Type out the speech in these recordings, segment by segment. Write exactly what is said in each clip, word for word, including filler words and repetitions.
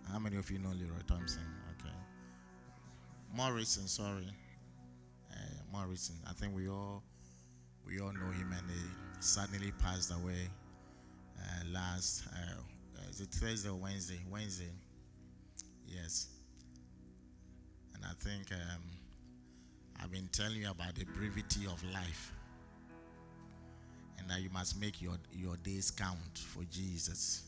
How many of you know Leroy Thompson? Okay. Morrison, sorry. Uh, Morrison. I think we all we all know him, and he suddenly passed away uh, last. Uh, is it Thursday or Wednesday? Wednesday. Yes. And I think um, I've been telling you about the brevity of life, and that you must make your your days count for Jesus.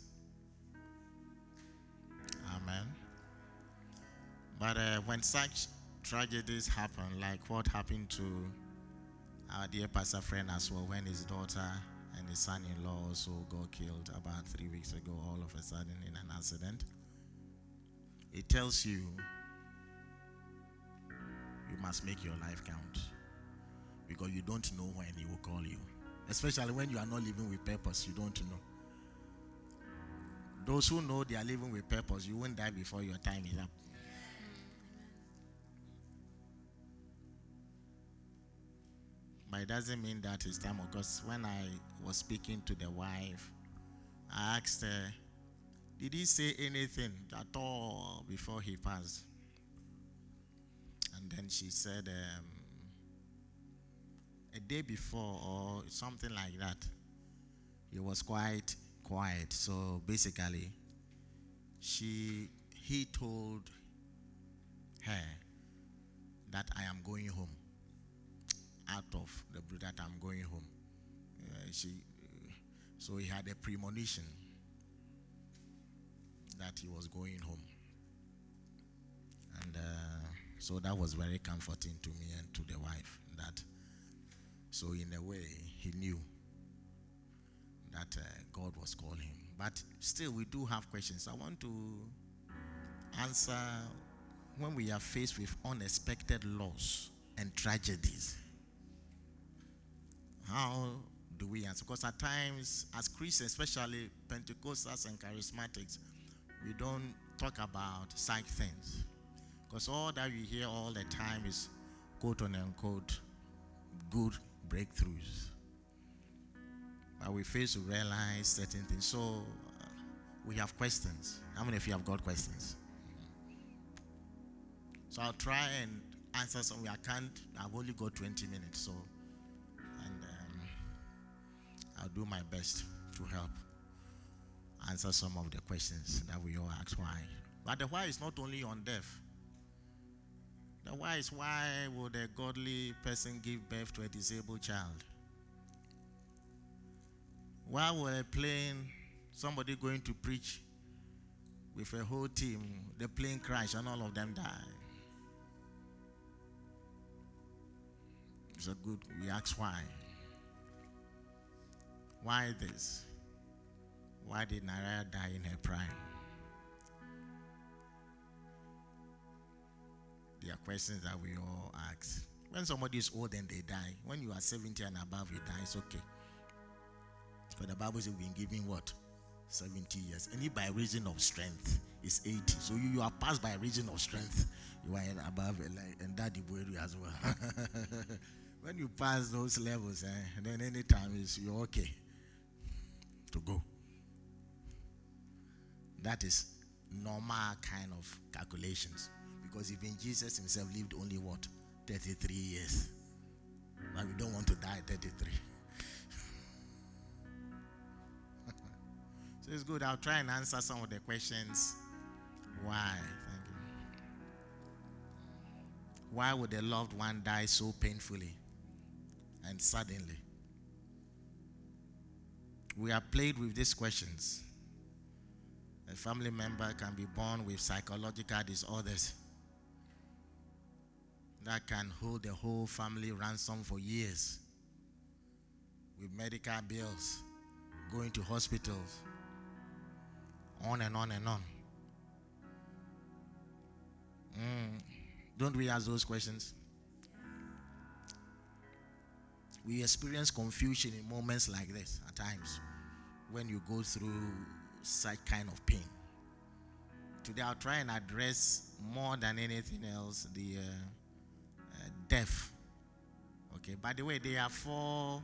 Amen. But uh, when such tragedies happen, like what happened to our dear pastor friend as well, when his daughter and his son-in-law also got killed about three weeks ago, all of a sudden in an accident, it tells you you must make your life count, because you don't know when he will call you, especially when you are not living with purpose. You don't know. Those who know they are living with purpose, you won't die before your time is up. But it doesn't mean that it's time. Because when I was speaking to the wife, I asked her, did he say anything at all before he passed? And then she said, um, a day before or something like that, he was quite quiet. So basically, she he told her that I am going home. Out of the blue, that I'm going home. Uh, she, uh, so he had a premonition that he was going home, and uh, so that was very comforting to me and to the wife. That, so in a way, he knew that uh, God was calling him. But still, we do have questions. I want to answer when we are faced with unexpected loss and tragedies. How do we answer? Because at times, as Christians, especially Pentecostals and Charismatics, we don't talk about such things. Because all that we hear all the time is quote unquote good breakthroughs. But we fail to realize certain things. So uh, we have questions. How many of you have got questions? So I'll try and answer some. I can't. I've only got twenty minutes. So. And um, I'll do my best to help answer some of the questions that we all ask why. But the why is not only on death. The why is, why would a godly person give birth to a disabled child? Why would a plane, somebody going to preach with a whole team, the plane crash and all of them die? It's a good, we ask why. Why this? Why did Naraya die in her prime? There are questions that we all ask. When somebody is old and they die, when you are seventy and above, you die, it's okay. But the Bible says we've been given what? seventy years. Any by reason of strength is eighty. So you, you are passed by reason of strength. You are above, and that the as well. When you pass those levels, eh, then any time is you're okay to go. That is normal kind of calculations. Because even Jesus himself lived only what? thirty-three years. But we don't want to die at thirty-three. So it's good. I'll try and answer some of the questions. Why? Thank you. Why would a loved one die so painfully and suddenly? We are plagued with these questions. A family member can be born with psychological disorders that can hold the whole family ransom for years, with medical bills, going to hospitals, on and on and on. Mm. Don't we ask those questions? We experience confusion in moments like this at times when you go through such kind of pain. Today I'll try and address more than anything else the uh, uh, death. Okay, by the way, there are four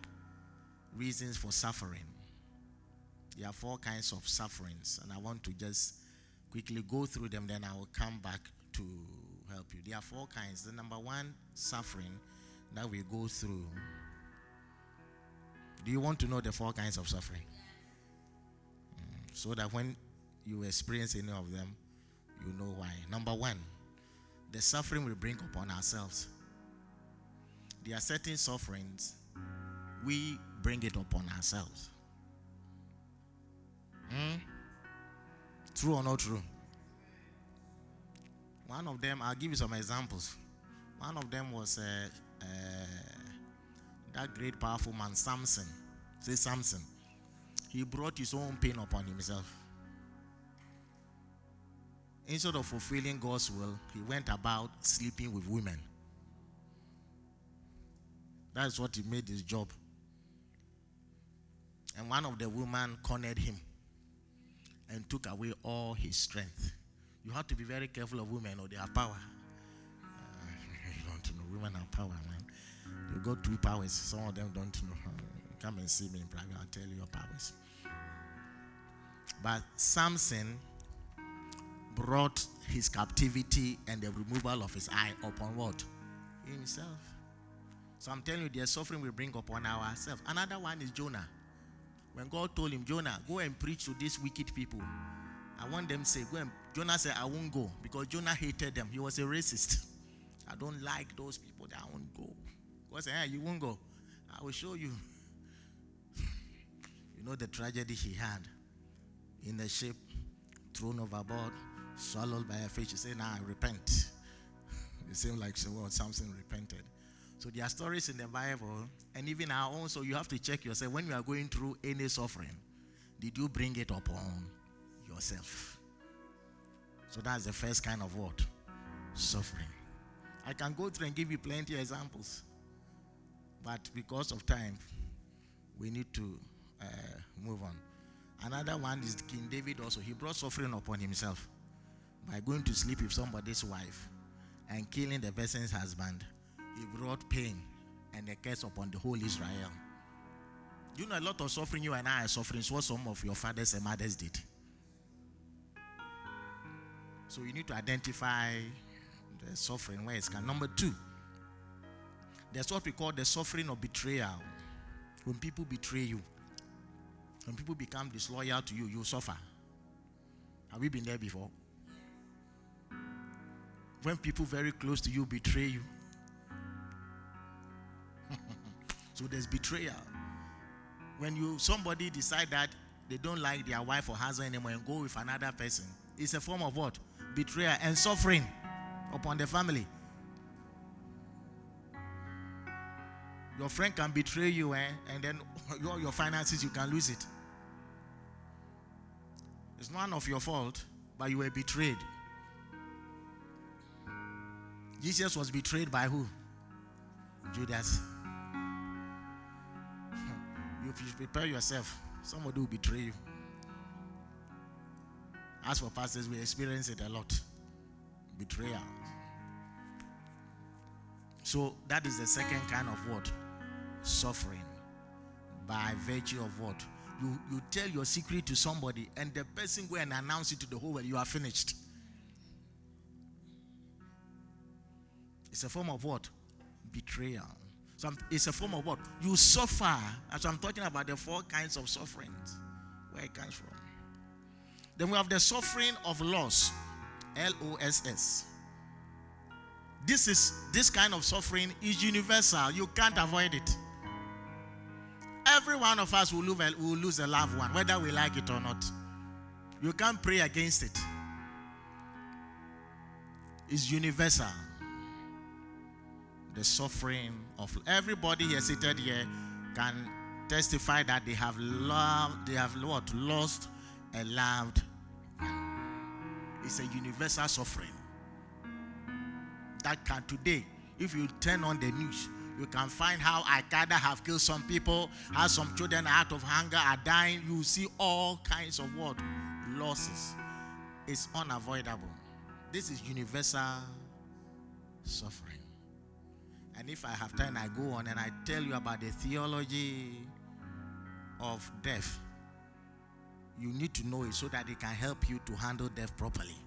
reasons for suffering. There are four kinds of sufferings, and I want to just quickly go through them, then I will come back to help you. There are four kinds. The number one, suffering that we go through. Do you want to know the four kinds of suffering? Mm, so that when you experience any of them, you know why. Number one, the suffering we bring upon ourselves. There are certain sufferings, we bring it upon ourselves. Hmm? True or not true? One of them, I'll give you some examples. One of them was uh, uh, that great powerful man, Samson. Say Samson. He brought his own pain upon himself. Instead of fulfilling God's will, he went about sleeping with women. That's what he made his job. And one of the women cornered him and took away all his strength. You have to be very careful of women, or they have power. Uh, you don't know, women have power, man. You got two powers. Some of them don't know. Come and see me in private. I'll tell you your powers. But Samson brought his captivity and the removal of his eye upon what? Himself. So I'm telling you, the suffering we bring upon ourselves. Another one is Jonah. When God told him, Jonah, go and preach to these wicked people. I want them to say, go and, Jonah said, I won't go, because Jonah hated them. He was a racist. I don't like those people that I won't go. God said, hey, you won't go. I will show you. You know the tragedy he had in the ship, thrown overboard, swallowed by a fish. He said, now I repent. It seemed like so well, Samson repented. So there are stories in the Bible, and even our own. So you have to check yourself when you are going through any suffering. Did you bring it upon yourself? So that's the first kind of what? Suffering. I can go through and give you plenty of examples, but because of time, we need to uh, move on. Another one is King David also. He brought suffering upon himself by going to sleep with somebody's wife and killing the person's husband. He brought pain and a curse upon the whole Israel. You know, a lot of suffering you and I are suffering is what some of your fathers and mothers did. So you need to identify the suffering where it's come. Number two, there's what we call the suffering of betrayal. When people betray you, when people become disloyal to you, you suffer. Have we been there before? When people very close to you betray you. So there's betrayal. When you somebody decide that they don't like their wife or husband anymore and go with another person, it's a form of what? Betrayal and suffering upon the family. Your friend can betray you, eh? And then all your finances, you can lose it. It's none of your fault, but you were betrayed. Jesus was betrayed by who? Judas. You prepare yourself. Somebody will betray you. As for pastors, we experience it a lot. Betrayal. So that is the second kind of what? Suffering. By virtue of what? You, you tell your secret to somebody and the person go and announce it to the whole world. You are finished. It's a form of what? Betrayal. So it's a form of what? You suffer. As I'm talking about the four kinds of sufferings. Where it comes from. Then we have the suffering of loss. L O S S. This is this kind of suffering is universal. You can't avoid it. Every one of us will lose, a, will lose a loved one, whether we like it or not. You can't pray against it. It's universal. The suffering of everybody here seated here can testify that they have loved, they have what? Lost a loved one. It's a universal suffering. That can today, if you turn on the news, you can find how Al-Qaeda have killed some people, how some children out of hunger are dying. You see all kinds of what? Losses. It's unavoidable. This is universal suffering. And if I have time, I go on and I tell you about the theology of death. You need to know it so that it can help you to handle death properly.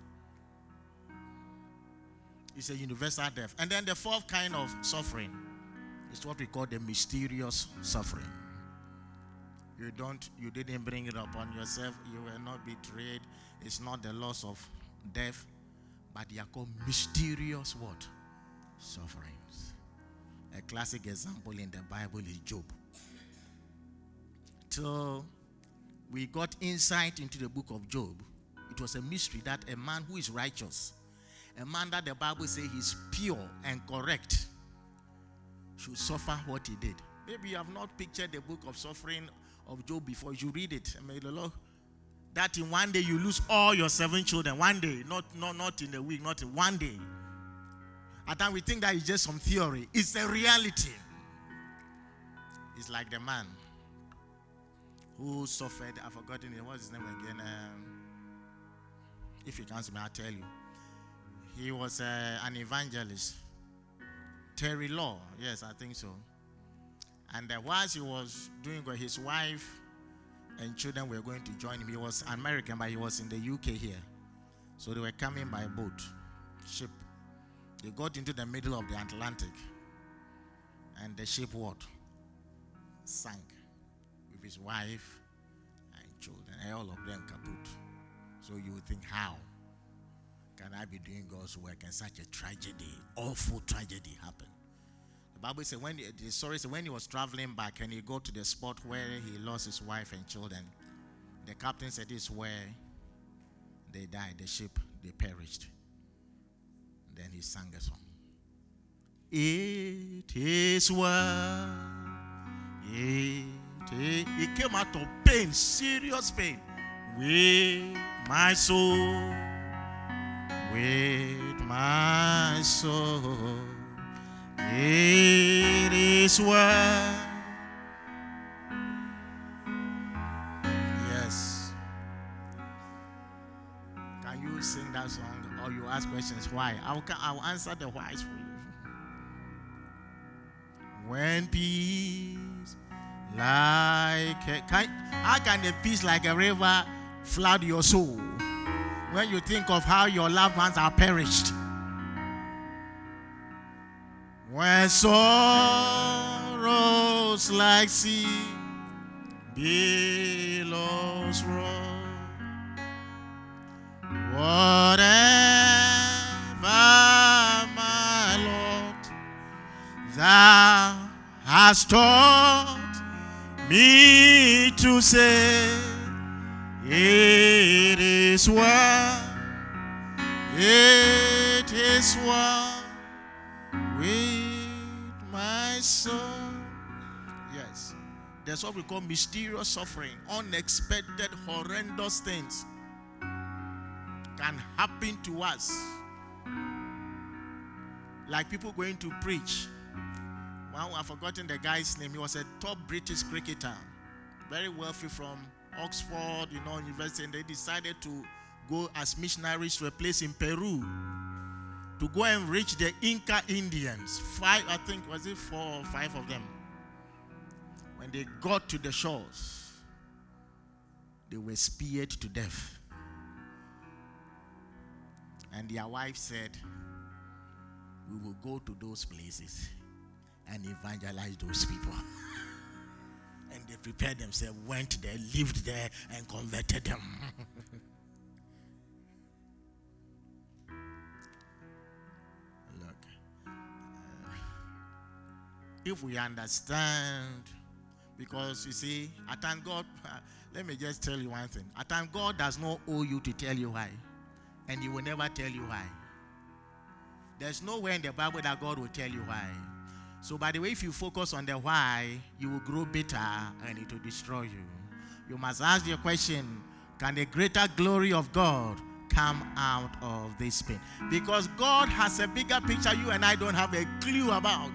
It's a universal death. And then the fourth kind of suffering is what we call the mysterious suffering. You don't, you didn't bring it upon yourself. You were not betrayed. It's not the loss of death, but they are called mysterious what? Sufferings. A classic example in the Bible is Job. Till we got insight into the book of Job, it was a mystery that a man who is righteous, a man that the Bible says is pure and correct, should suffer what he did. Maybe you have not pictured the book of suffering of Job before. You read it. And may the Lord, that in one day you lose all your seven children. One day, not, not, not in a week, not in one day. At times we think that is just some theory. It's a reality. It's like the man who suffered. I've forgotten it. What's his name again? Um, if you can't me, I'll tell you. He was uh, an evangelist. Terry Law. Yes, I think so. And uh, whilst he was doing what his wife and children were going to join him, he was American, but he was in the U K here. So they were coming by boat, ship. They got into the middle of the Atlantic. And the ship what? Sank with his wife and children. And all of them kaput. So you would think, how can I be doing God's work and such a tragedy, awful tragedy happen? The Bible says when the story says when he was traveling back and he got to the spot where he lost his wife and children, the captain said this is where they died, the ship, they perished. Then he sang a song. It is well. It, it, he came out of pain, serious pain, with my soul, with my soul. It is well. Yes. Can you sing that song or you ask questions why? I'll, I'll answer the whys for you. When peace like a, can, how can a peace like a river flood your soul when you think of how your loved ones are perished? When sorrows like sea billows roll, whatever, my Lord, thou hast taught me to say, it is well, it is well with my soul. Yes. That's what we call mysterious suffering. Unexpected, horrendous things can happen to us. Like people going to preach. Well, I've forgotten the guy's name. He was a top British cricketer. Very wealthy from Oxford, you know, university. And they decided to go as missionaries to a place in Peru to go and reach the Inca Indians. Five, I think, was it four or five of them? When they got to the shores, they were speared to death. And their wife said, we will go to those places and evangelize those people. And they prepared themselves, went there, lived there, and converted them. If we understand, because you see, at times God, uh, let me just tell you one thing. At times God does not owe you to tell you why, and He will never tell you why. There's nowhere in the Bible that God will tell you why. So by the way, if you focus on the why, you will grow bitter and it will destroy you. You must ask your question, can the greater glory of God come out of this pain? Because God has a bigger picture you and I don't have a clue about.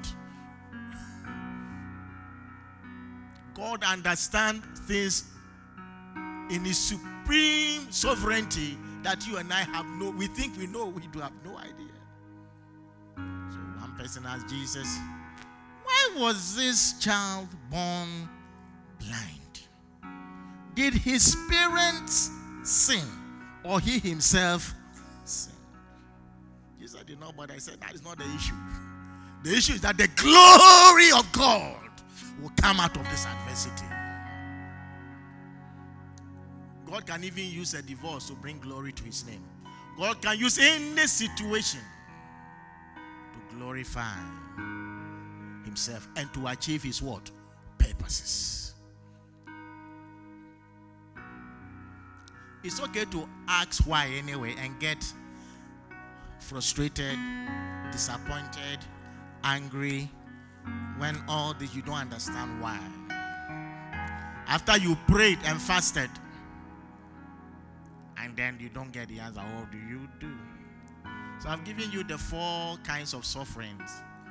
God understands things in His supreme sovereignty that you and I have no, we think we know, we do have no idea. So one person asked Jesus, why was this child born blind? Did his parents sin or he himself sin? Jesus did not bother. I said that is not the issue. The issue is that the glory of God will come out of this adversity. God can even use a divorce to bring glory to his name. God can use any situation to glorify himself and to achieve his what? Purposes. It's okay to ask why anyway and get frustrated, disappointed, angry when all this you don't understand why. After you prayed and fasted and then you don't get the answer, what do you do? So I've given you the four kinds of sufferings.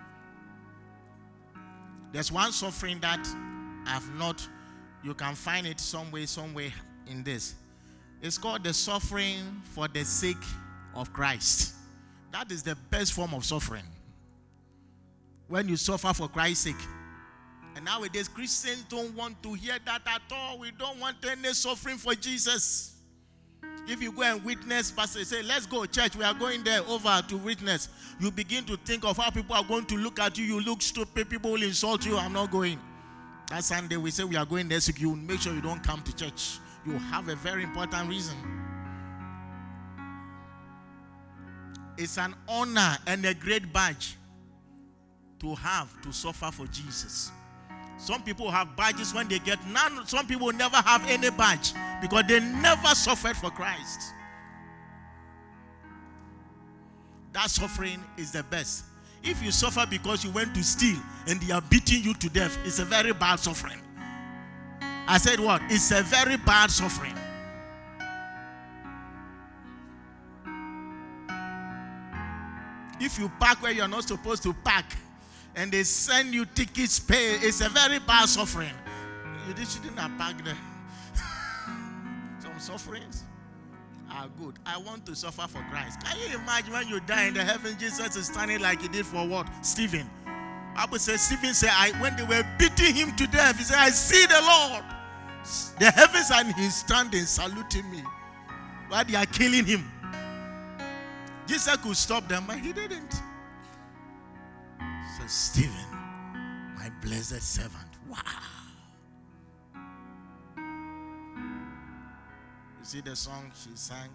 There's one suffering that I've not, you can find it somewhere, somewhere in this. It's called the suffering for the sake of Christ. That is the best form of suffering. When you suffer for Christ's sake. And nowadays, Christians don't want to hear that at all. We don't want any suffering for Jesus. If you go and witness, pastor say, let's go church, we are going there over to witness. You begin to think of how people are going to look at you. You look stupid, people will insult you. I'm not going. That Sunday we say we are going there, so you make sure you don't come to church. You have a very important reason. It's an honor and a great badge to have to suffer for Jesus. Some people have badges when they get none. Some people never have any badge because they never suffered for Christ. That suffering is the best. If you suffer because you went to steal and they are beating you to death, it's a very bad suffering. I said what? It's a very bad suffering. If you park where you're not supposed to park and they send you tickets pay, it's a very bad suffering. You shouldn't have parked there. Some sufferings are good. I want to suffer for Christ. Can you imagine when you die in the heaven, Jesus is standing like he did for what? Stephen. Bible says, Stephen said, I, when they were beating him to death, he said, I see the Lord. The heavens and he's standing, saluting me. While they are killing him. Jesus could stop them, but he didn't. So Stephen, my blessed servant. Wow. You see the song she sang?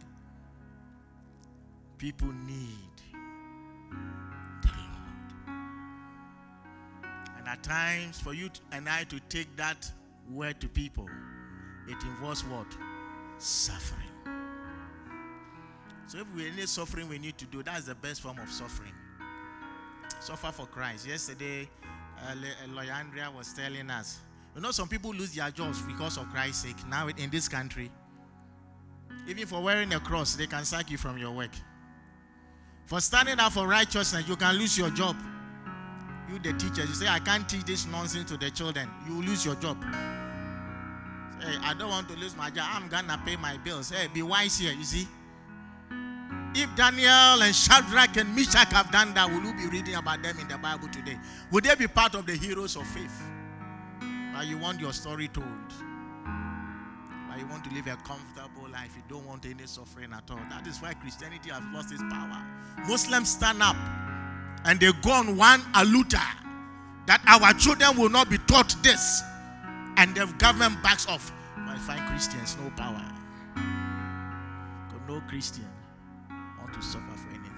People need the Lord. And at times, for you and I to take that word to people, it involves what? Suffering. So if we need suffering, we need to do. That's the best form of suffering. Suffer for Christ. Yesterday, uh, Lawyer Andrea was telling us, you know, some people lose their jobs because of Christ's sake. Now in this country, even for wearing a cross, they can sack you from your work. For standing up for righteousness, you can lose your job. You, the teachers, you say, I can't teach this nonsense to the children. You will lose your job. Say, I don't want to lose my job. I'm going to pay my bills. Hey, be wise here, you see. If Daniel and Shadrach and Meshach have done that, will you be reading about them in the Bible today? Would they be part of the heroes of faith? Or you want your story told? Or you want to live a comfortable life? You don't want any suffering at all. That is why Christianity has lost its power. Muslims stand up and they go on one aluta that our children will not be taught this. And the government backs off. I find Christians no power. No Christian want to suffer for anything.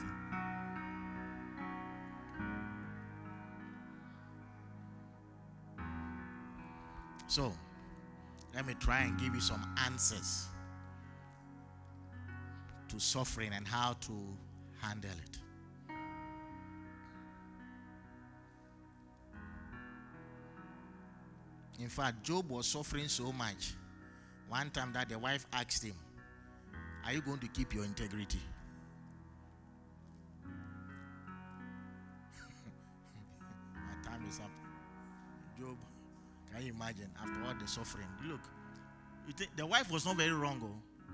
So, let me try and give you some answers to suffering and how to handle it. In fact, Job was suffering so much. One time that the wife asked him, are you going to keep your integrity? My time is up. Job, can you imagine after all the suffering? Look, you think the wife was not very wrong. Oh.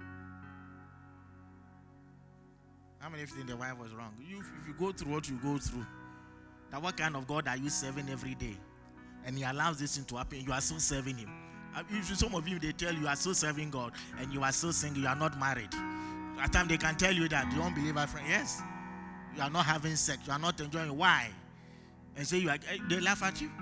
How many of you think the wife was wrong? You, if you go through what you go through, now what kind of God are you serving every day? And he allows this thing to happen, you are still serving him. Some of you, they tell you, you are still serving God and you are still single, you are not married. At times they can tell you that you don't believe our friend. Yes, you are not having sex, you are not enjoying. Why? And say you are, they laugh at you.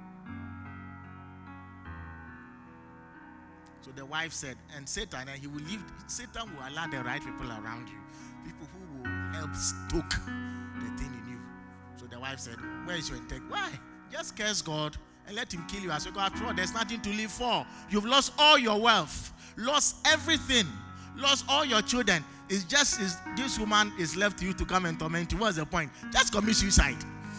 So the wife said, and Satan, and he will leave. Satan will allow the right people around you, people who will help stoke the thing in you. So the wife said, where is your intake? Why? Just curse God and let him kill you. As you go after all, there's nothing to live for. You've lost all your wealth, lost everything, lost all your children. It's just is this woman is left to you to come and torment you. What's the point? Just commit suicide.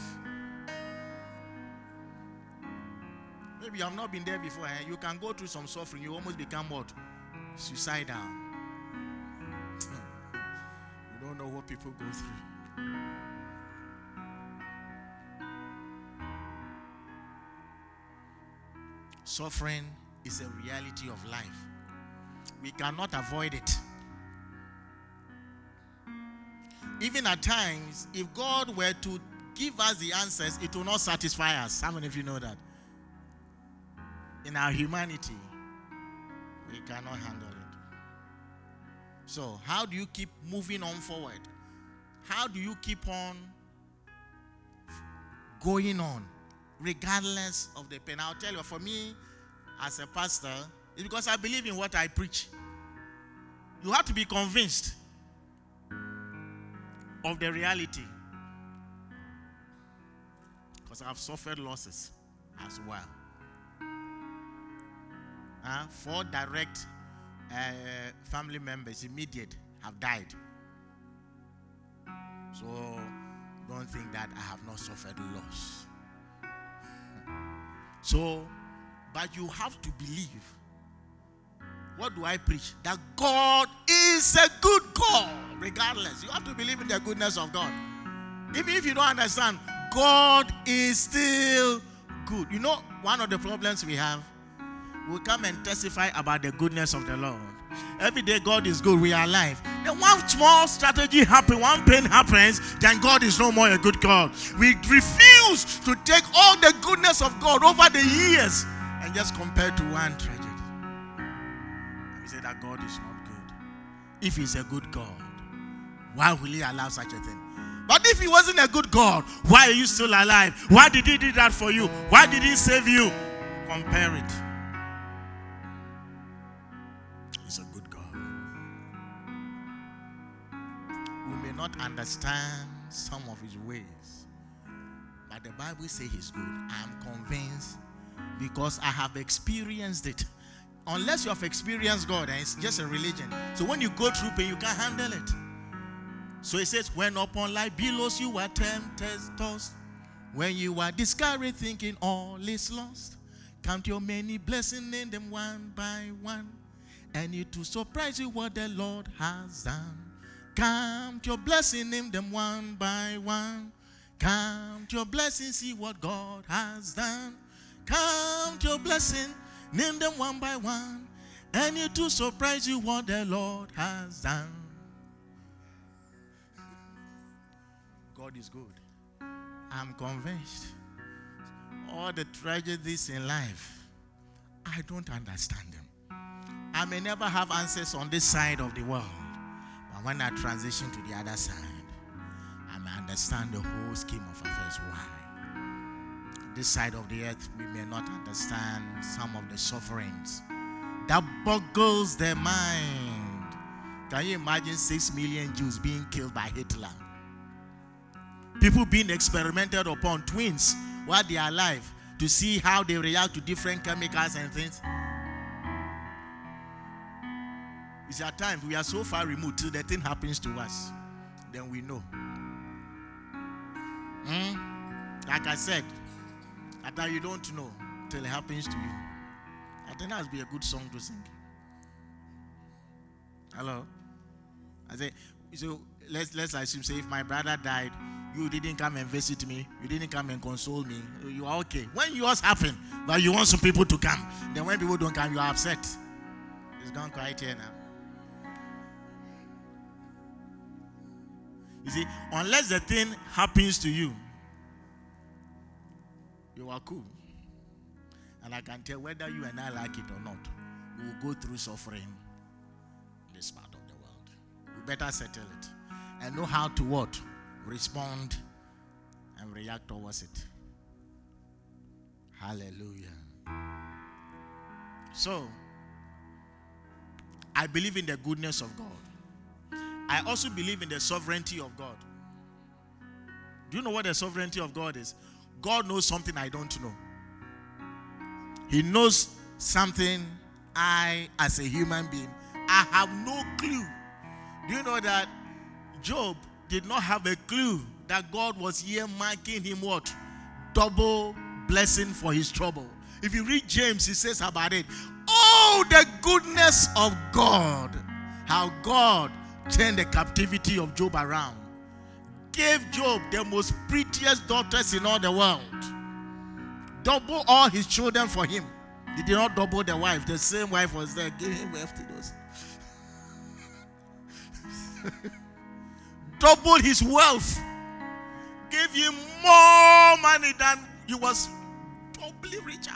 Maybe you have not been there before. Eh? You can go through some suffering. You almost become what? Suicidal. You don't know what people go through. Suffering is a reality of life. We cannot avoid it. Even at times, if God were to give us the answers, it will not satisfy us. How many of you know that? In our humanity, we cannot handle it. So, how do you keep moving on forward? How do you keep on going on, regardless of the pain? I'll tell you, for me, as a pastor, it's because I believe in what I preach. You have to be convinced of the reality. Because I've suffered losses as well. Uh, four direct uh, family members, immediate, have died. So don't think that I have not suffered loss. So, but you have to believe. What do I preach? That God is a good God, regardless. You have to believe in the goodness of God. Even if you don't understand, God is still good. You know, one of the problems we have, we come and testify about the goodness of the Lord. Every day God is good, we are alive. Then one small strategy happens, one pain happens, then God is no more a good God. We refuse to take all the goodness of God over the years and just compare to one tragedy. We say that God is not good. If he's a good God, why will he allow such a thing? But if he wasn't a good God, why are you still alive? Why did he do that for you? Why did he save you? Compare it. He's a good God. We may not understand some of his ways, but the Bible says he's good. I am convinced because I have experienced it. Unless you have experienced God, and it's just a religion. So when you go through pain, you can't handle it. So it says, when upon life billows you are tempted, tossed, when you are discouraged, thinking all is lost, count your many blessings, name them one by one, and it will surprise you what the Lord has done. Count your blessings, name them one by one. Count your blessings, see what God has done. Count your blessings, name them one by one, and it will surprise you what the Lord has done. God is good. I'm convinced. All the tragedies in life, I don't understand them. I may never have answers on this side of the world, but when I transition to the other side, I may understand the whole scheme of affairs. Why? This side of the earth, we may not understand some of the sufferings that boggles their mind. Can you imagine six million Jews being killed by Hitler? People being experimented upon, twins, while they are alive, to see how they react to different chemicals and things. It's at times we are so far removed till the thing happens to us. Then we know. Hmm? Like I said, at times you don't know till it happens to you. I think that would be a good song to sing. Hello? I say, so let's let's assume, say, if my brother died, you didn't come and visit me, you didn't come and console me, you are okay. When yours happen, but you want some people to come, then when people don't come, you are upset. It's gone quiet here now. You see, unless the thing happens to you, you are cool. And I can tell whether you and I like it or not, we will go through suffering in this part of the world. We better settle it and know how to what? Respond and react towards it. Hallelujah. So, I believe in the goodness of God. I also believe in the sovereignty of God. Do you know what the sovereignty of God is? God knows something I don't know. He knows something I, as a human being, I have no clue. Do you know that Job did not have a clue that God was here marking him what? Double blessing for his trouble. If you read James, he says about it, oh, the goodness of God. How God turned the captivity of Job around. Gave Job the most prettiest daughters in all the world. Double all his children for him. He did not double the wife. The same wife was there. Give him birth to those. Doubled his wealth. Gave him more money than he was doubly richer.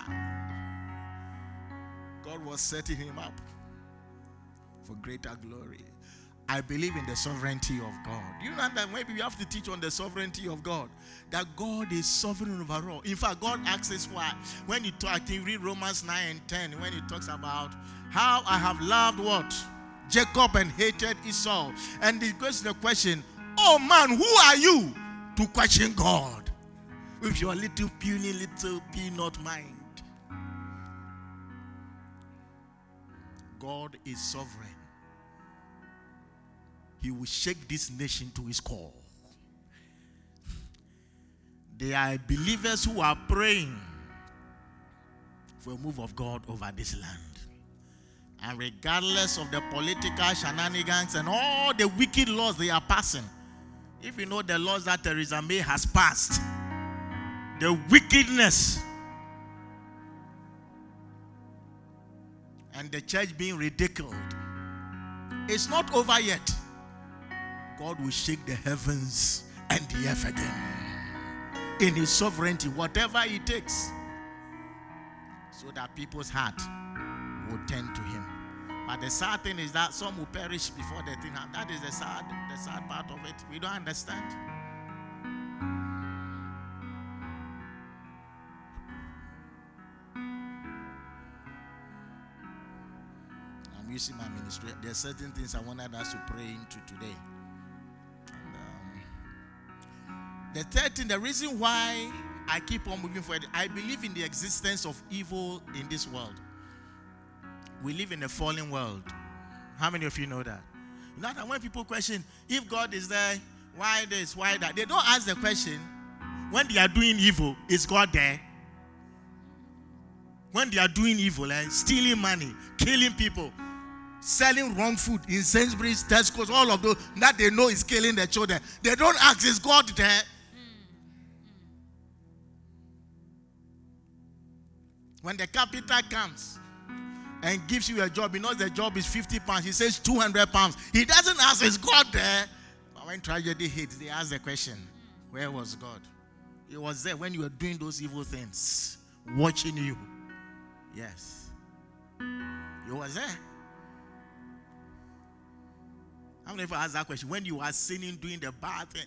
God was setting him up for greater glory. I believe in the sovereignty of God. You know that maybe we have to teach on the sovereignty of God. That God is sovereign over all. In fact, God asks us why. When you talk, you read Romans nine and ten, when he talks about how I have loved what? Jacob and hated Esau. And he goes to the question, oh man, who are you to question God with your little puny little peanut mind? God is sovereign. He will shake this nation to his core. There are believers who are praying for a move of God over this land. And regardless of the political shenanigans and all the wicked laws they are passing, if you know the laws that Theresa May has passed, the wickedness and the church being ridiculed, it's not over yet. God will shake the heavens and the earth again in his sovereignty, whatever it takes, so that people's heart will turn to him. But the sad thing is that some will perish before the thing happens. That is the sad, the sad part of it. We don't understand. I'm using my ministry. There are certain things I wanted us to pray into today. The third thing, the reason why I keep on moving forward, I believe in the existence of evil in this world. We live in a fallen world. How many of you know that? You know that when people question, if God is there, why this, why that? They don't ask the question, when they are doing evil, is God there? When they are doing evil, like stealing money, killing people, selling wrong food in Sainsbury's, Tesco's, all of those that they know is killing their children, they don't ask, is God there? When the capital comes and gives you a job, he knows the job is fifty pounds. He says two hundred pounds. He doesn't ask, is God there? But when tragedy hits, they ask the question, where was God? He was there when you were doing those evil things, watching you. Yes. He was there. How many of you ask that question? When you are sinning, doing the bad thing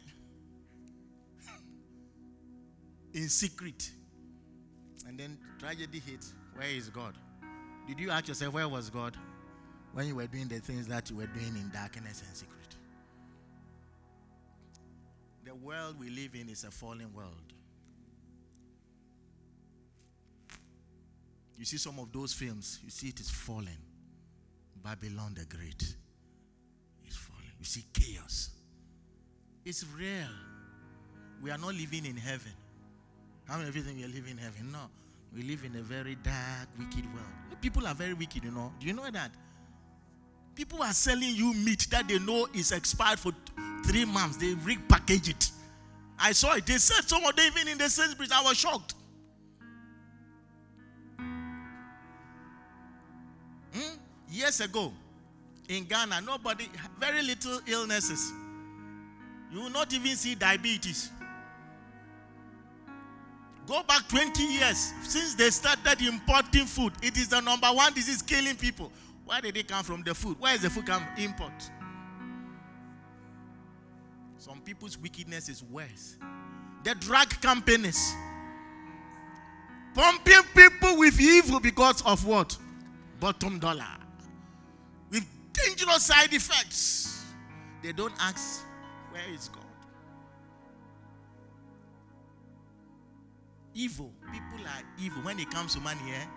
in secret, and then tragedy hits, where is God? Did you ask yourself, where was God when you were doing the things that you were doing in darkness and secret? The world we live in is a fallen world. You see some of those films, you see it is fallen. Babylon the Great is fallen. You see chaos. It's real. We are not living in heaven. How many of you think we are living in heaven? No. We live in a very dark, wicked world. People are very wicked, you know. Do you know that? People are selling you meat that they know is expired for three months. They repackage it. I saw it. They said some of them even in the Sainsbury's. I was shocked. Hmm? Years ago, in Ghana, nobody, very little illnesses. You will not even see diabetes. Go back twenty years since they started importing food. It is the number one disease killing people. Where did it come from? The food. Where is the food come? Import. Some people's wickedness is worse. The drug companies pumping people with evil because of what? Bottom dollar. With dangerous side effects. They don't ask, where is God? Evil. People are evil when it comes to money. Eh?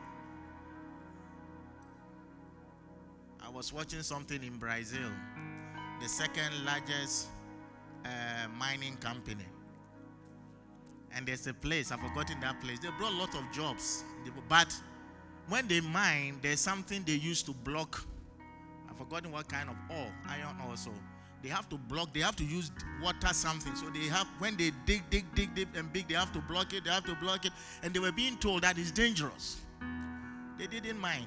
I was watching something in Brazil. The second largest uh, mining company. And there's a place, I've forgotten that place. They brought a lot of jobs. But when they mine, there's something they use to block. I've forgotten what kind of ore, iron ore. So they have to block, they have to use water something. So they have, when they dig, dig, dig, dig, and big, they have to block it, they have to block it. And they were being told that it's dangerous. They didn't mind.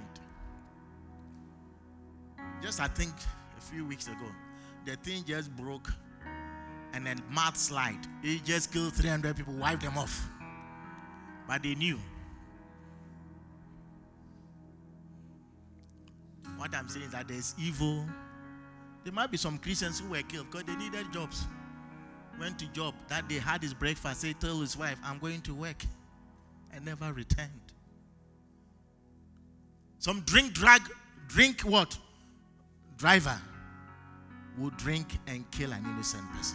Just, I think, a few weeks ago, the thing just broke. And then mud slide. It just killed three hundred people, wiped them off. But they knew. What I'm saying is that there's evil. There might be some Christians who were killed because they needed jobs. Went to job. That day had his breakfast. Said, told his wife, I'm going to work. And never returned. Some drink, drag, drink what? Driver would drink and kill an innocent person.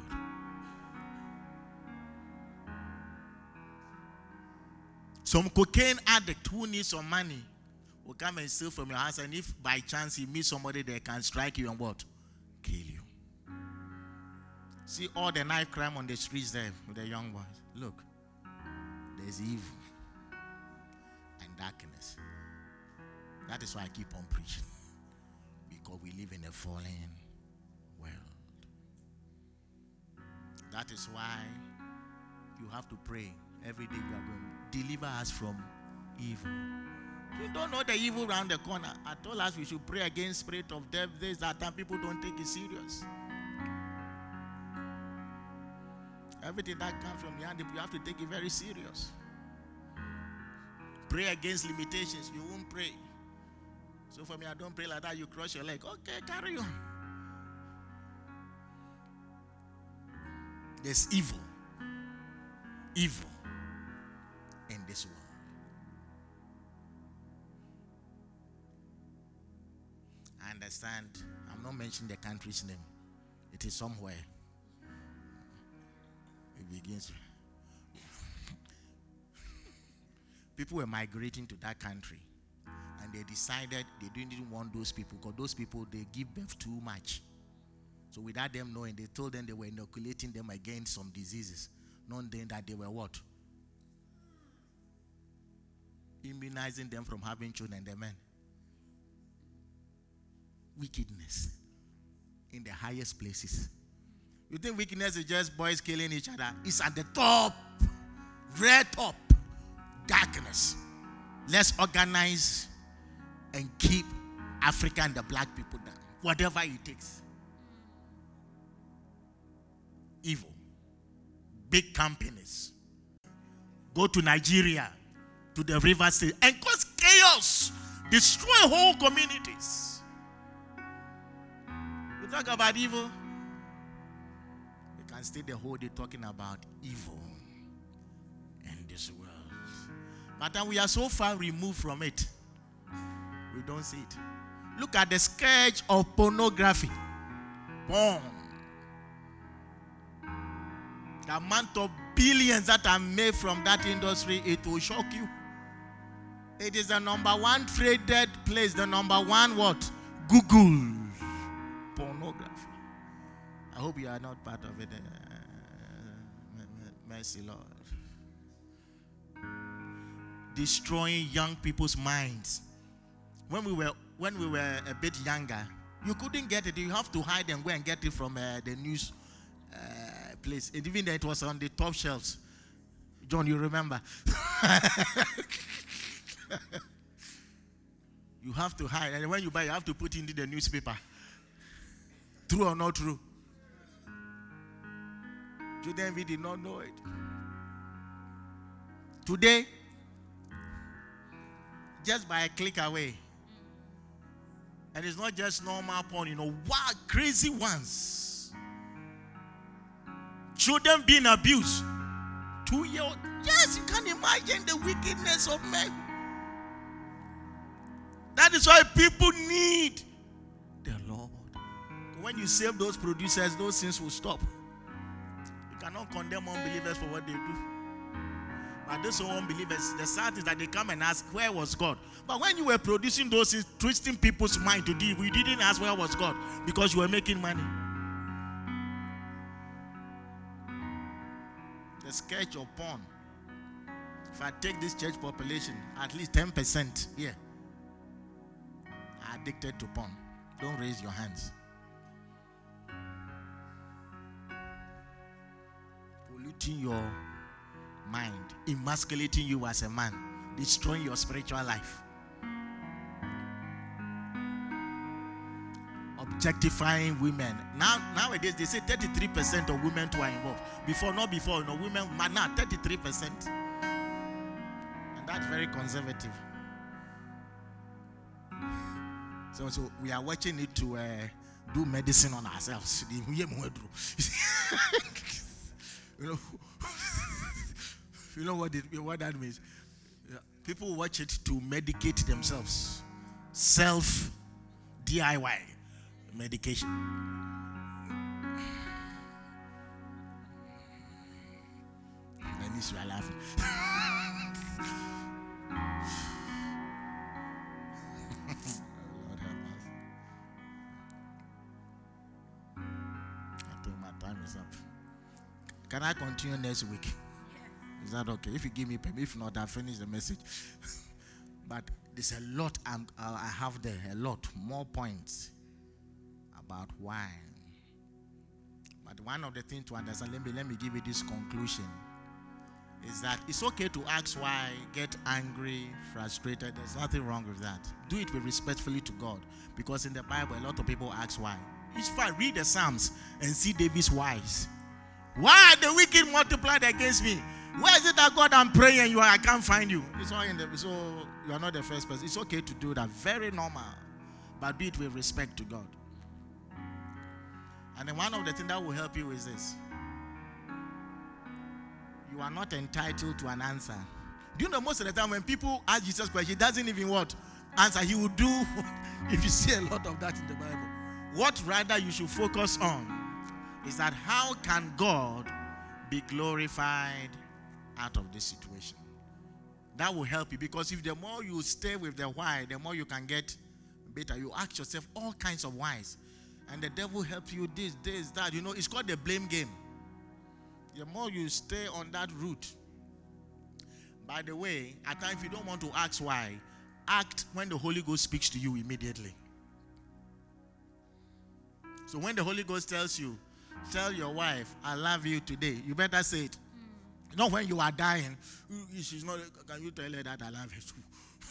Some cocaine addict who needs some money will come and steal from your house, and if by chance he meets somebody that can strike you and what? Kill you. See all the knife crime on the streets there with the young boys. Look, there's evil and darkness. That is why I keep on preaching. Because we live in a fallen world. That is why you have to pray. Every day we are going, deliver us from evil. You don't know the evil around the corner. I told us we should pray against spirit of death. This, that time people don't take it serious. Everything that comes from behind, you have to take it very serious. Pray against limitations. You won't pray. So for me, I don't pray like that. You cross your leg. Okay, carry on. There's evil. Evil. In this world. I understand. I'm not mentioning the country's name. It is somewhere. It begins. People were migrating to that country, and they decided they didn't want those people because those people, they give birth too much. So without them knowing, they told them they were inoculating them against some diseases, not knowing that they were what? Immunizing them from having children, the men. Wickedness in the highest places. You think wickedness is just boys killing each other? It's at the top, red top, darkness. Let's organize and keep Africa and the black people down, whatever it takes. Evil, big companies. Go to Nigeria, to the river state, and cause chaos, destroy whole communities. You talk about evil, you can stay the whole day talking about evil in this world. But then we are so far removed from it, we don't see it. Look at the scourge of pornography. Porn. The amount of billions that are made from that industry, it will shock you. It is the number one traded place, the number one what? Google. Pornography. I hope you are not part of it. Uh, mercy, Lord. Destroying young people's minds. When we were when we were a bit younger, you couldn't get it. You have to hide and go and get it from uh, the news uh, place. And even though it was on the top shelves. John, you remember? You have to hide. And when you buy, you have to put it into the newspaper. True or not true? Children, we did not know it. Today, just by a click away. And it's not just normal porn, you know, wild, crazy ones. Children being abused. Two year old. Yes, you can imagine the wickedness of men. That is why people need the Lord. When you save those producers, those things will stop. You cannot condemn unbelievers for what they do. But those unbelievers, the sad is that they come and ask, where was God? But when you were producing those things, twisting people's mind to do, we didn't ask where was God because you were making money. The sketch of porn. If I take this church population, at least ten percent here are addicted to porn. Don't raise your hands. Polluting your mind, emasculating you as a man, destroying your spiritual life, objectifying women. Now, nowadays they say thirty-three percent of women too are involved. Before, not before, you know, women, but now thirty-three percent, and that's very conservative. So, so we are watching it to uh, do medicine on ourselves. You know. You know what, it, what that means? Yeah. People watch it to medicate themselves. Self D I Y medication. At least you are laughing. Lord have mercy. I think my time is up. Can I continue next week? Is that okay? If you give me permission, if not, I'll finish the message. But there's a lot I'm, uh, I have there, a lot more points about wine. But one of the things to understand, let me, let me give you this conclusion, is that it's okay to ask why, get angry, frustrated. There's nothing wrong with that. Do it with respectfully to God. Because in the Bible, a lot of people ask why. It's fine. Read the Psalms and see David's whys. Why are the wicked multiplied against me? Where is it that God I'm praying and you are, I can't find you? It's all in the, so you are not the first person. It's okay to do that. Very normal. But do it with respect to God. And then one of the things that will help you is this. You are not entitled to an answer. Do you know most of the time when people ask Jesus questions, he doesn't even what? Answer. He will do, if you see a lot of that in the Bible. What rather you should focus on is that how can God be glorified out of this situation? That will help you, because if the more you stay with the why, the more you can get better. You ask yourself all kinds of whys, and the devil helps you this, this, that. You know, it's called the blame game. The more you stay on that route. By the way, at times if you don't want to ask why, act when the Holy Ghost speaks to you immediately. So when the Holy Ghost tells you, tell your wife, I love you today, you better say it. Mm. Not when you are dying. She's not, can you tell her that I love her too?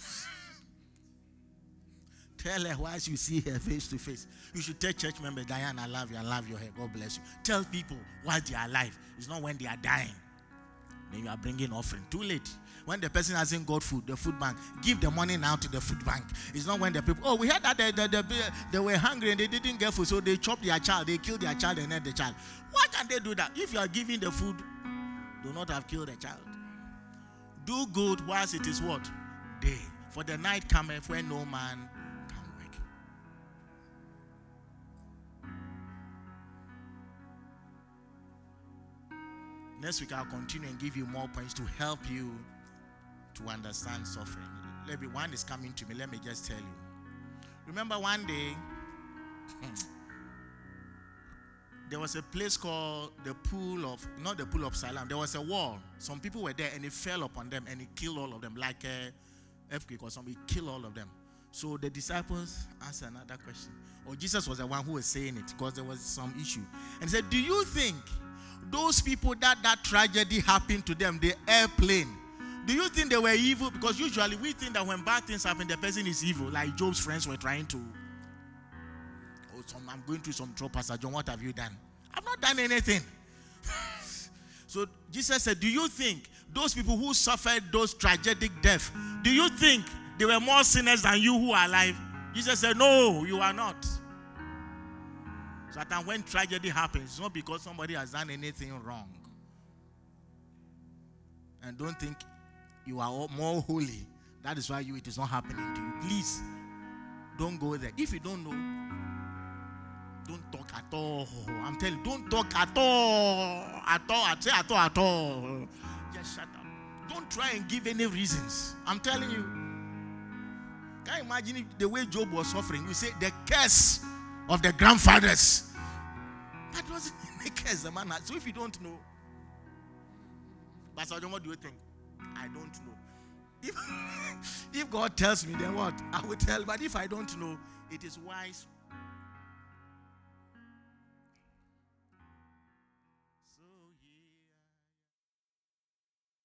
Tell her once you see her face to face. You should tell church members, Diane, I love you, I love your hair, God bless you. Tell people while they are alive. It's not when they are dying. Then you are bringing offering. Too late. When the person hasn't got food, the food bank, give the money now to the food bank. It's not when the people, oh, we heard that they, they, they, they were hungry and they didn't get food, so they chopped their child, they killed their child and ate the child. Why can they do that? If you are giving the food, do not have killed the child. Do good whilst it is what? Day. For the night cometh when no man can work. Next week I'll continue and give you more points to help you to understand suffering. Let me, one is coming to me. Let me just tell you. Remember one day, there was a place called the Pool of, not the Pool of Siloam. There was a wall. Some people were there and it fell upon them and it killed all of them, like a earthquake or something. It killed all of them. So the disciples asked another question. Or Jesus was the one who was saying it because there was some issue. And he said, do you think those people that that tragedy happened to them, the airplane, do you think they were evil? Because usually we think that when bad things happen, the person is evil. Like Job's friends were trying to, oh, some, I'm going through some trouble, Pastor John, what have you done? I've not done anything. So Jesus said, do you think those people who suffered those tragic deaths, do you think they were more sinners than you who are alive? Jesus said, no, you are not. So that when tragedy happens, it's not because somebody has done anything wrong. And don't think you are more holy. That is why you it is not happening to you. Please, don't go there. If you don't know, don't talk at all. I'm telling you, don't talk at all. At all, I say at all, at all. Just shut up. Don't try and give any reasons. I'm telling you. Can you imagine the way Job was suffering? You say the curse of the grandfathers. That wasn't the curse the man had. So if you don't know, Pastor John, what do you think? I don't know. If, if God tells me, then what? I will tell. But if I don't know, it is wise